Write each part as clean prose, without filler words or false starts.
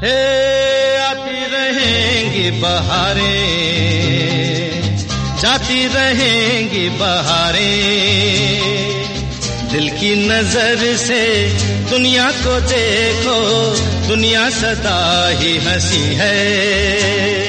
हे आती रहेंगी बहारें, जाती रहेंगी बहारें, दिल की नजर से दुनिया को देखो, दुनिया सदा ही हंसी है।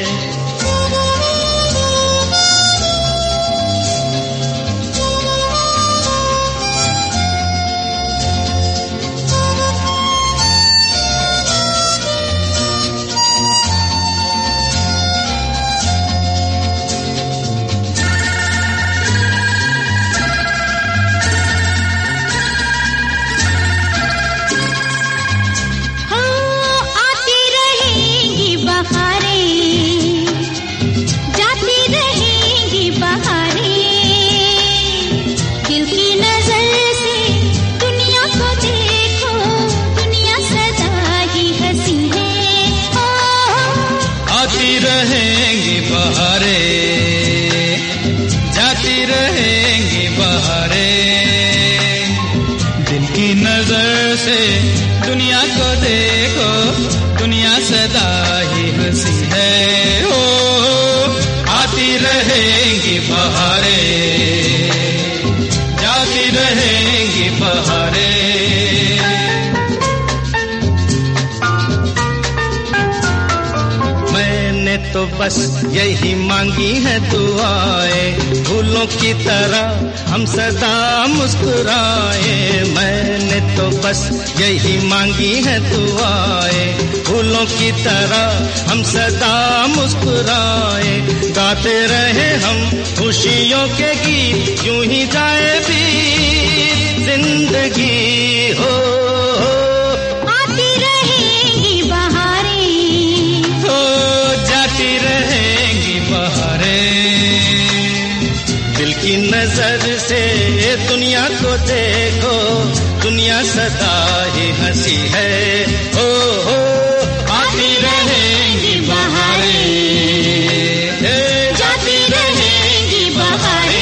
रहेंगी बहारें, जाती रहेंगी बहारें, दिल की नजर से दुनिया को देखो, दुनिया सदा ही हंसी है। ओ आती रहेंगी बहारें, जाती रहेंगी बहारें। तो बस यही मांगी है दुआएं, फूलों की तरह हम सदा मुस्कुराए। मैंने तो बस यही मांगी है दुआएं, फूलों की तरह हम सदा मुस्कुराए। गाते रहे हम खुशियों के गीत, यूं ही जाए भी जिंदगी हो। की नजर से दुनिया को देखो, दुनिया सदा ही हंसी है। हो आती रहेंगी बहारें, जाती रहेंगी बहारें।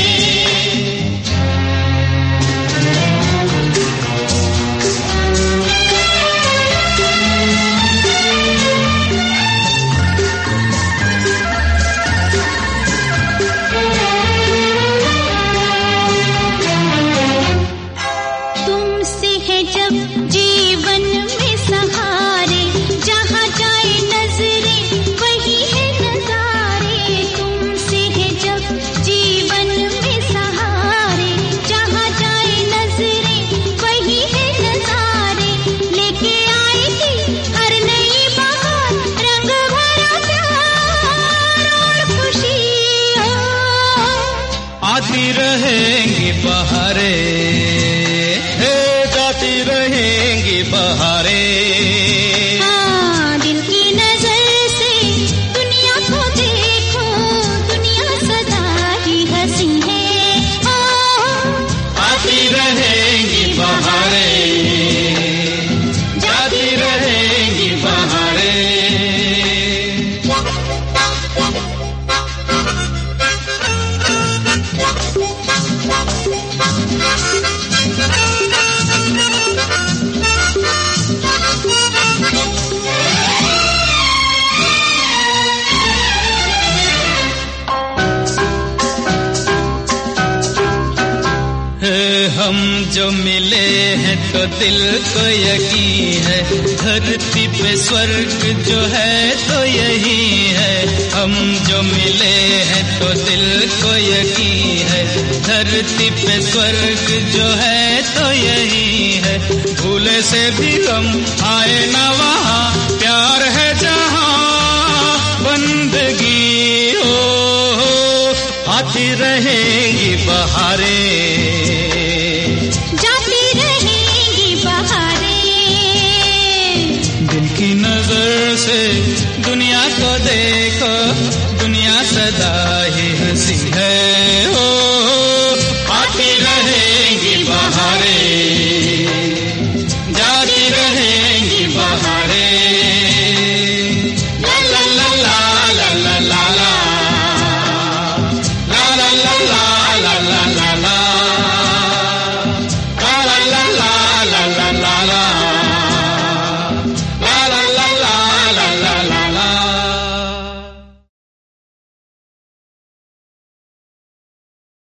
आती रहेंगी बहारें, जाती रहेंगी बहारें। हाँ, दिल की नजर से दुनिया को देखो, दुनिया सदा ही हंसी है। आती रहेंगी बहारें, जाती रहेंगी बहारें। हम जो मिले हैं तो दिल को यकीन है, धरती पे स्वर्ग जो है तो यही है। हम जो मिले हैं तो दिल को यकीन है, धरती पे स्वर्ग जो है तो यही है। भूले से भी हम आए ना वहाँ, प्यार है जहाँ बंदगी हो। आती रहेंगी बहारें, जाती रहेंगी बहारें, दिल की नजर से दुनिया को देखो, दुनिया सदा ही हंसी है।